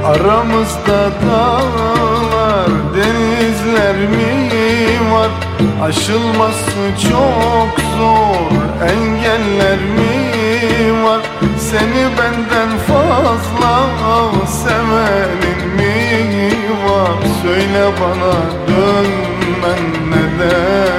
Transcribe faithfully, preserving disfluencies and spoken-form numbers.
Aramızda dağlar, denizler mi var? Aşılması çok zor engeller mi var? Seni benden fazla sevenin mi var? Söyle bana, dönmen neden?